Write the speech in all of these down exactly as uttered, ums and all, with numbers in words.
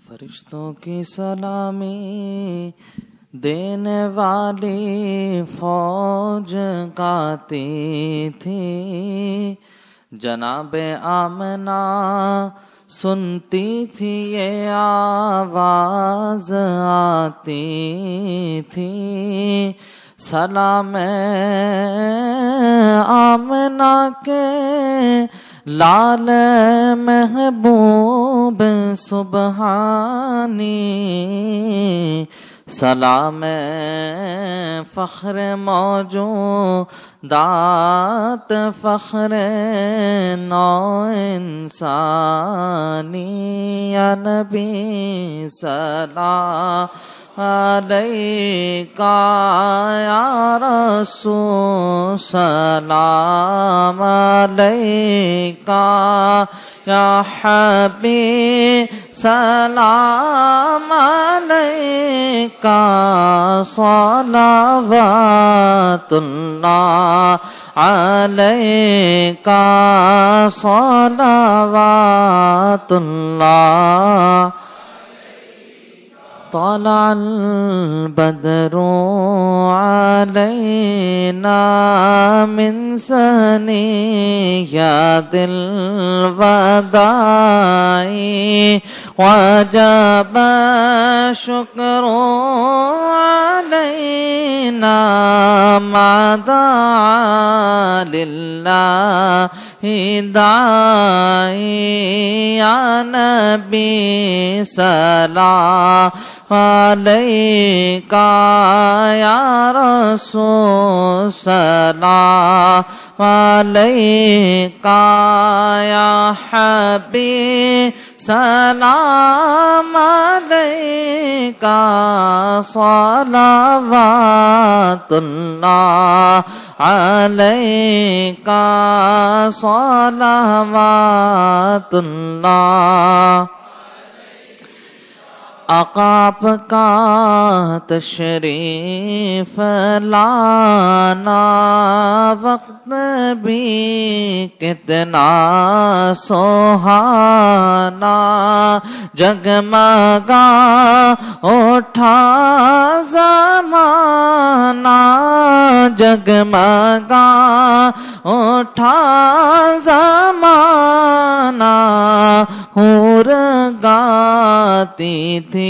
فرشتوں کی سلامی دینے والی فوج گاتی تھی، جناب آمنہ سنتی تھی یہ آواز آتی تھی، سلام آمنہ کے لال محبوب سبحانی، سلام فخر موجودات فخر نو انسانی، یا نبی سلام علیکہ یا رسول سلام علیکہ یا حبیب سلام علیکہ صلوات اللہ علیکہ صلوات اللہ۔ طلع البدر علينا من ثنيات الوداع وجب الشكر علينا ما دعا لله داعي، يا نبي سلام علیکہ یا رسول سلام علیکہ یا حبیب سلام علیکہ صلوات اللہ علیکہ صلوات اللہ۔ آقا کا تشریف لانا وقت بھی کتنا سہانا، جگمگا اٹھا زمانہ، جگمگا اٹھا زمانہ، حور گاتی تھی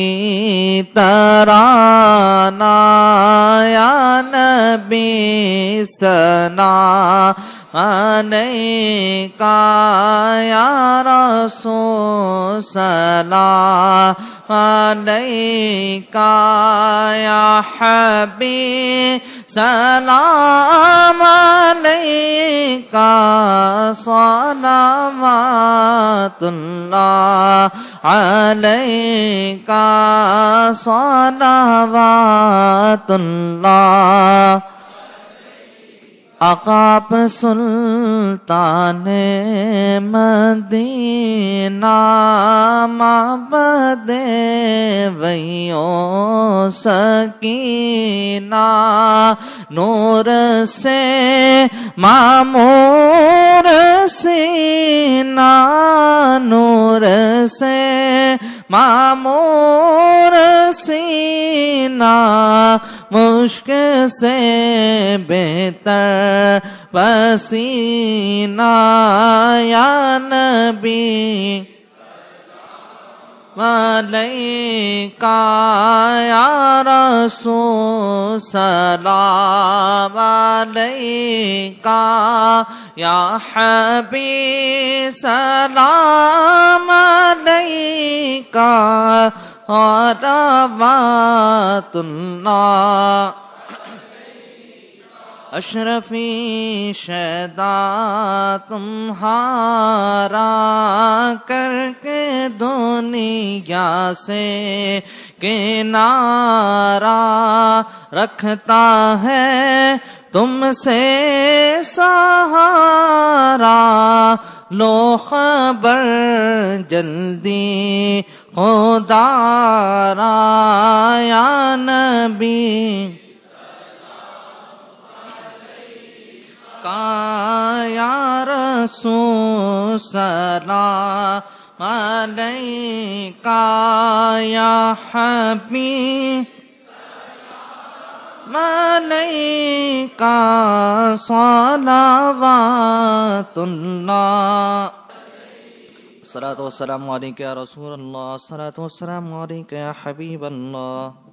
ترانہ، یا نبی سلام علیکہ یا رسول سلام علیکہ یا حبیب سلام علیکہ صلوات اللہ علیکہ صلوات اللہ۔ آقا سلطان مدینہ معبد وحیوں سکینہ، نور سے معمور سینہ، نور سے معمور سینہ، مشک سے بہتر پسینہ، یا نبی علیکہ یا رسول سلام علیکہ یا حبیب سلام علیکہ صلوات اللہ۔ اشرفی شیدا تمہارا کر کے دنیا سے کنارہ، رکھتا ہے تم سے سہارا، لو خبر جلدی خدا را، یا نبی کا یا رسول سلام عليك يا حبيب عليك صلوات الله الصلاة والسلام عليك يا رسول الله الصلاة والسلام عليك يا حبيب الله